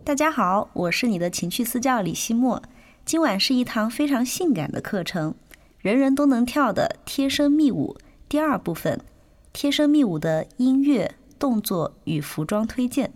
大家好，我是你的情趣私教李希墨。今晚是一堂非常性感的课程，人人都能跳的贴身密舞第二部分，贴身密舞的音乐、动作与服装推荐。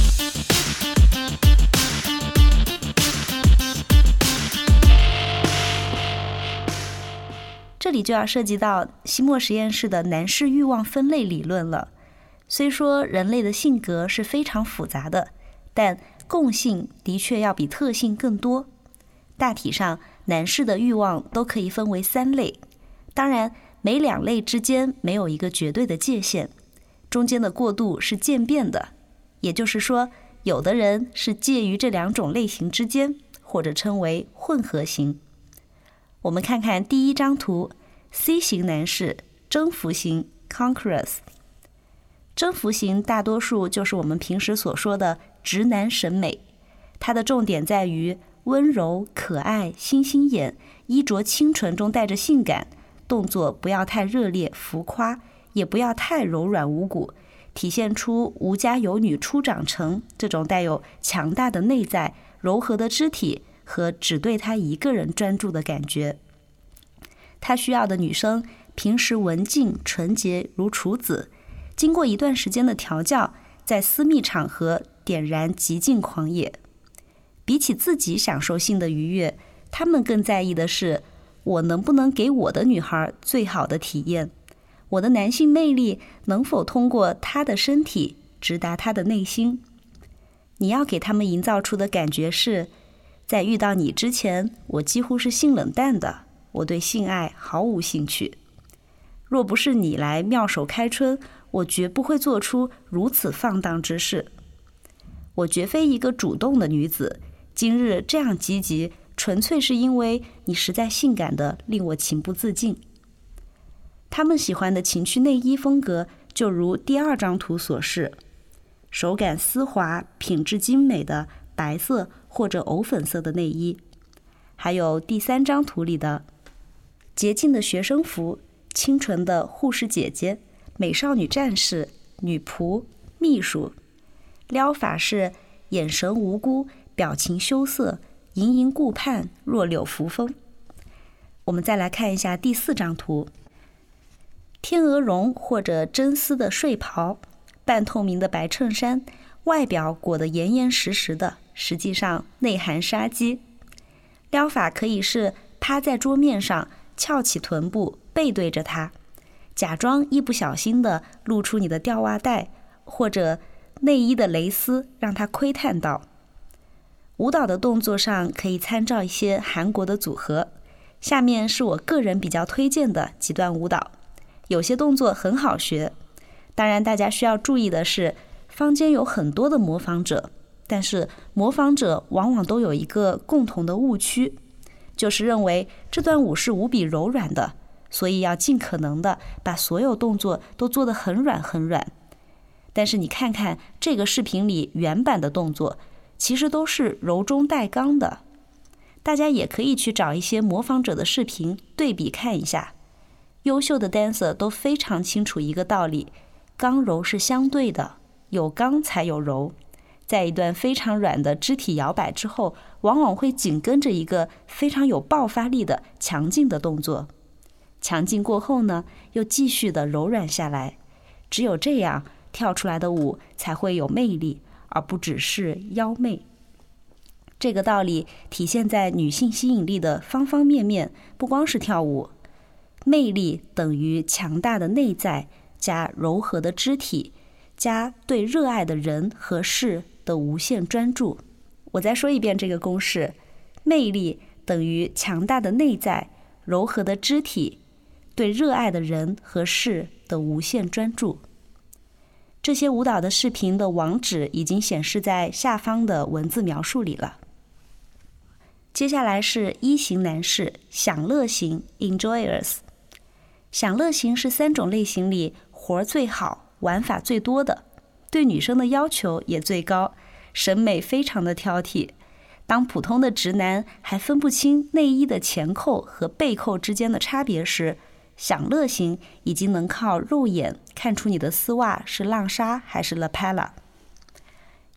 这里就要涉及到希墨实验室的男士欲望分类理论了。虽说人类的性格是非常复杂的，但共性的确要比特性更多。大体上，男士的欲望都可以分为3类，当然每2类之间没有一个绝对的界限，中间的过渡是渐变的，也就是说，有的人是介于这2种类型之间，或者称为混合型。我们看看第一张图 ，C 型男士，征服型 （Conquerors）。征服型大多数就是我们平时所说的直男审美，它的重点在于温柔、可爱、星星眼，衣着清纯中带着性感，动作不要太热烈浮夸，也不要太柔软无骨，体现出无家有女初长成这种带有强大的内在、柔和的肢体和只对他一个人专注的感觉。他需要的女生平时文静纯洁如处子，经过一段时间的调教，在私密场合点燃极尽狂野。比起自己享受性的愉悦，他们更在意的是我能不能给我的女孩最好的体验，我的男性魅力能否通过她的身体直达她的内心。你要给他们营造出的感觉是，在遇到你之前，我几乎是性冷淡的，我对性爱毫无兴趣。若不是你来妙手开春，我绝不会做出如此放荡之事。我绝非一个主动的女子，今日这样积极，纯粹是因为你实在性感的令我情不自禁。他们喜欢的情趣内衣风格，就如第2张图所示，手感丝滑、品质精美的白色或者藕粉色的内衣，还有第3张图里的洁净的学生服、清纯的护士姐姐、美少女战士、女仆、秘书，撩法是眼神无辜、表情羞涩、盈盈顾盼、若柳扶风。我们再来看一下第4张图，天鹅绒或者真丝的睡袍，半透明的白衬衫，外表裹得严严实实的，实际上内含杀机。撩法可以是趴在桌面上，翘起臀部，背对着他，假装一不小心的露出你的吊袜带，或者内衣的蕾丝让他窥探到。舞蹈的动作上可以参照一些韩国的组合，下面是我个人比较推荐的几段舞蹈，有些动作很好学。当然大家需要注意的是，坊间有很多的模仿者，但是模仿者往往都有一个共同的误区，就是认为这段舞是无比柔软的，所以要尽可能的把所有动作都做得很软很软。但是你看看这个视频里原版的动作，其实都是柔中带刚的。大家也可以去找一些模仿者的视频对比看一下。优秀的 dancer 都非常清楚一个道理，刚柔是相对的，有刚才有柔。在一段非常软的肢体摇摆之后，往往会紧跟着一个非常有爆发力的强劲的动作。强劲过后呢，又继续的柔软下来。只有这样，跳出来的舞才会有魅力，而不只是妖媚。这个道理体现在女性吸引力的方方面面，不光是跳舞。魅力等于强大的内在加柔和的肢体加对热爱的人和事的无限专注。我再说一遍这个公式，魅力等于强大的内在、柔和的肢体、对热爱的人和事的无限专注。这些舞蹈的视频的网址已经显示在下方的文字描述里了。接下来是1型男士，享乐型 enjoyers。 享乐型是3种类型里活最好、玩法最多的，对女生的要求也最高，审美非常的挑剔。当普通的直男还分不清内衣的前扣和背扣之间的差别时，享乐型已经能靠肉眼看出你的丝袜是浪纱还是 lapella。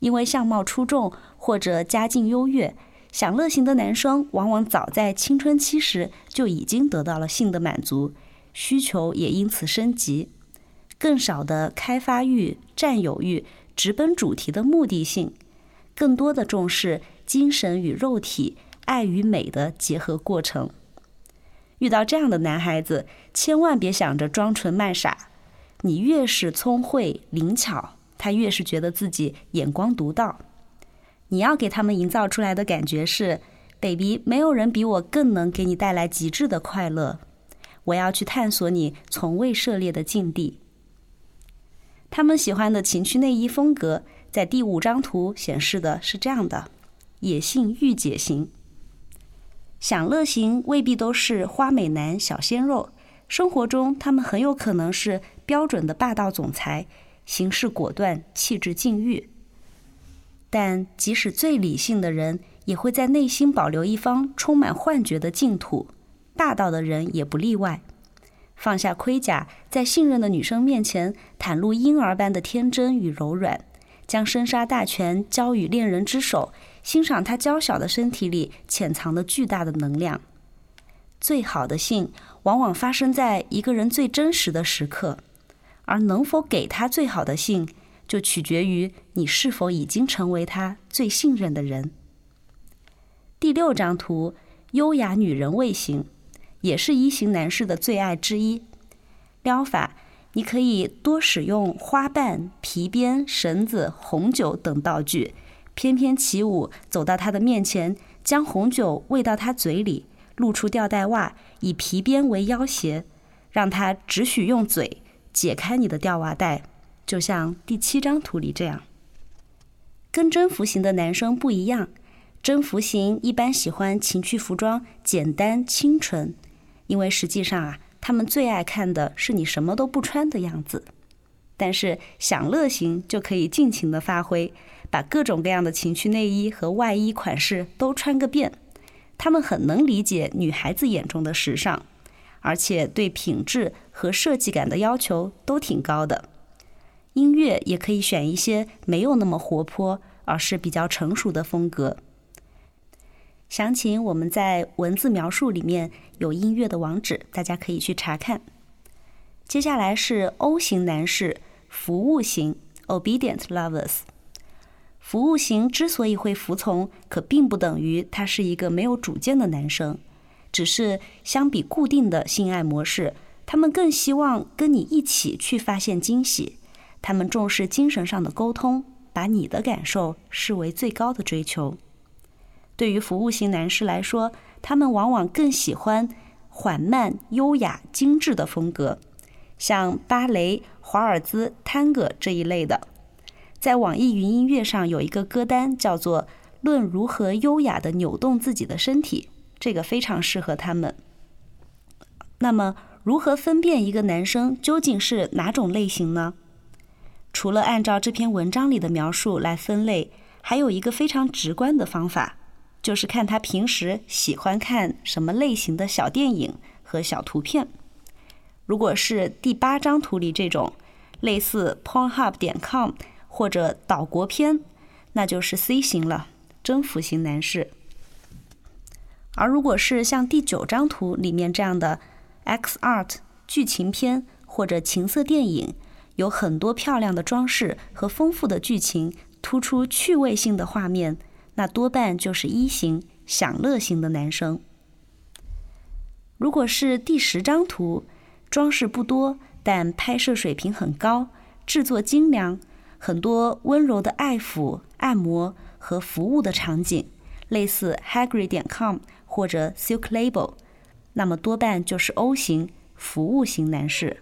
因为相貌出众或者家境优越，享乐型的男生往往早在青春期时就已经得到了性的满足，需求也因此升级。更少的开发欲、占有欲，直奔主题的目的性，更多的重视精神与肉体、爱与美的结合过程。遇到这样的男孩子，千万别想着装纯卖傻，你越是聪慧灵巧，他越是觉得自己眼光独到。你要给他们营造出来的感觉是 ，baby， 没有人比我更能给你带来极致的快乐。我要去探索你从未涉猎的境地。他们喜欢的情趣内衣风格，在第5张图显示的是这样的：野性御姐型。享乐型未必都是花美男、小鲜肉，生活中他们很有可能是标准的霸道总裁，行事果断，气质禁欲。但即使最理性的人，也会在内心保留一方充满幻觉的净土，霸道的人也不例外。放下盔甲，在信任的女生面前袒露婴儿般的天真与柔软，将生杀大权交予恋人之手，欣赏她娇小的身体里潜藏的巨大的能量。最好的性往往发生在一个人最真实的时刻，而能否给他最好的性，就取决于你是否已经成为他最信任的人。第6张图，优雅女人味型，也是1型男士的最爱之一。撩法，你可以多使用花瓣、皮鞭、绳子、红酒等道具，翩翩起舞，走到他的面前，将红酒喂到他嘴里，露出吊带袜，以皮鞭为要挟，让他只许用嘴解开你的吊袜带，就像第7张图里这样。跟征服型的男生不一样，征服型一般喜欢情趣服装简单清纯，因为实际上他们最爱看的是你什么都不穿的样子。但是享乐型就可以尽情的发挥，把各种各样的情趣内衣和外衣款式都穿个遍。他们很能理解女孩子眼中的时尚，而且对品质和设计感的要求都挺高的。音乐也可以选一些没有那么活泼，而是比较成熟的风格。详情我们在文字描述里面有音乐的网址，大家可以去查看。接下来是 O 型男士，服务型 Obedient Lovers。服务型之所以会服从，可并不等于他是一个没有主见的男生，只是相比固定的性爱模式，他们更希望跟你一起去发现惊喜。他们重视精神上的沟通，把你的感受视为最高的追求。对于服务型男士来说，他们往往更喜欢缓慢、优雅、精致的风格，像芭蕾、华尔兹、探戈这一类的。在网易云音乐上有一个歌单叫做《论如何优雅地扭动自己的身体》，这个非常适合他们。那么，如何分辨一个男生究竟是哪种类型呢？除了按照这篇文章里的描述来分类，还有一个非常直观的方法，就是看他平时喜欢看什么类型的小电影和小图片。如果是第8张图里这种类似 pornhub.com 或者岛国片，那就是 C 型了，征服型男士。而如果是像第9张图里面这样的 X art 剧情片或者情色电影，有很多漂亮的装饰和丰富的剧情，突出趣味性的画面，那多半就是1型享乐型的男生。如果是第10张图，装饰不多，但拍摄水平很高，制作精良，很多温柔的爱抚、按摩和服务的场景，类似 Hagrid.com 或者 Silk Label， 那么多半就是 O 型服务型男士。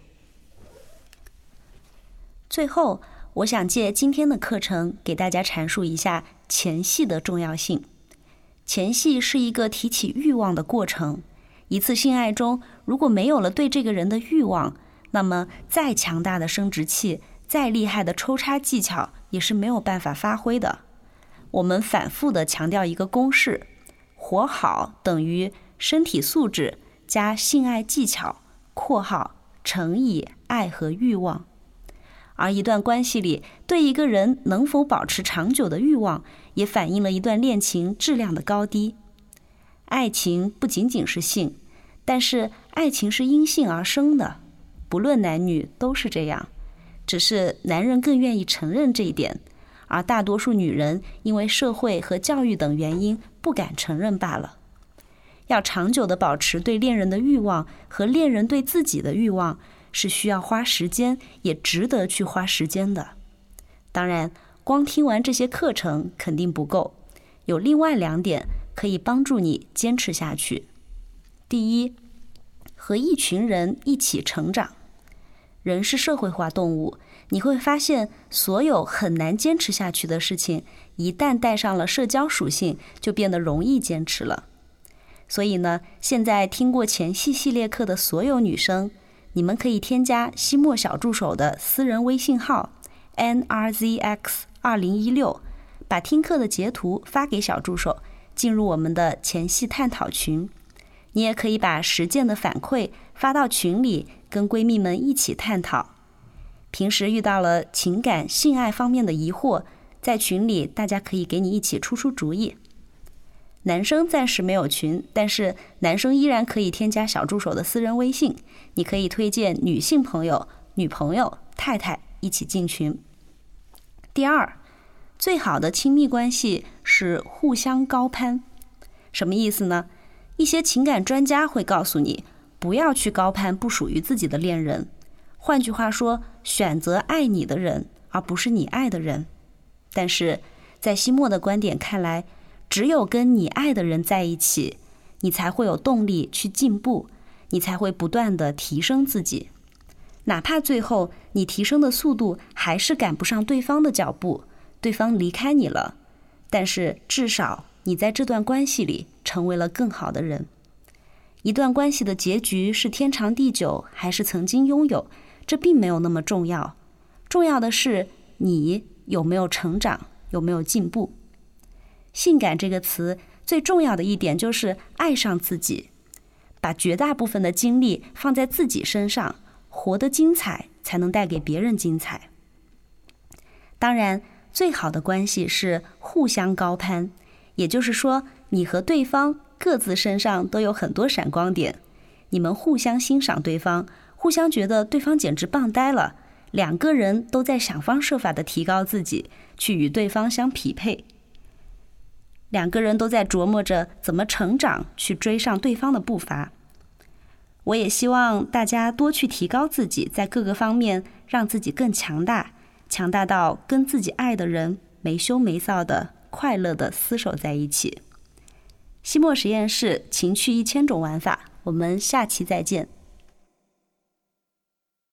最后，我想借今天的课程给大家阐述一下前戏的重要性。前戏是一个提起欲望的过程，一次性爱中如果没有了对这个人的欲望，那么再强大的生殖器，再厉害的抽插技巧也是没有办法发挥的。我们反复地强调一个公式，活好等于身体素质加性爱技巧（括号乘以爱和欲望）。 而一段关系里对一个人能否保持长久的欲望，也反映了一段恋情质量的高低。爱情不仅仅是性，但是爱情是因性而生的，不论男女都是这样，只是男人更愿意承认这一点，而大多数女人因为社会和教育等原因不敢承认罢了。要长久地保持对恋人的欲望和恋人对自己的欲望，是需要花时间，也值得去花时间的。当然，光听完这些课程肯定不够，有另外2点可以帮助你坚持下去。第一，和一群人一起成长。人是社会化动物，你会发现所有很难坚持下去的事情，一旦带上了社交属性，就变得容易坚持了。所以呢，现在听过前戏系列课的所有女生，你们可以添加西莫小助手的私人微信号 NRZX2016， 把听课的截图发给小助手，进入我们的前戏探讨群。你也可以把实践的反馈发到群里，跟闺蜜们一起探讨。平时遇到了情感、性爱方面的疑惑，在群里大家可以给你一起出主意。男生暂时没有群，但是男生依然可以添加小助手的私人微信，你可以推荐女性朋友、女朋友、太太一起进群。第二，最好的亲密关系是互相高攀。什么意思呢？一些情感专家会告诉你，不要去高攀不属于自己的恋人。换句话说，选择爱你的人，而不是你爱的人。但是在西莫的观点看来，只有跟你爱的人在一起，你才会有动力去进步，你才会不断地提升自己。哪怕最后你提升的速度还是赶不上对方的脚步，对方离开你了，但是至少你在这段关系里成为了更好的人。一段关系的结局是天长地久，还是曾经拥有，这并没有那么重要。重要的是你有没有成长，有没有进步。性感这个词最重要的一点就是爱上自己，把绝大部分的精力放在自己身上，活得精彩才能带给别人精彩。当然，最好的关系是互相高攀，也就是说，你和对方各自身上都有很多闪光点，你们互相欣赏对方，互相觉得对方简直棒呆了，两个人都在想方设法地提高自己，去与对方相匹配。两个人都在琢磨着怎么成长，去追上对方的步伐。我也希望大家多去提高自己，在各个方面让自己更强大，强大到跟自己爱的人没羞没臊的快乐的厮守在一起。西莫实验室情趣1000种玩法，我们下期再见。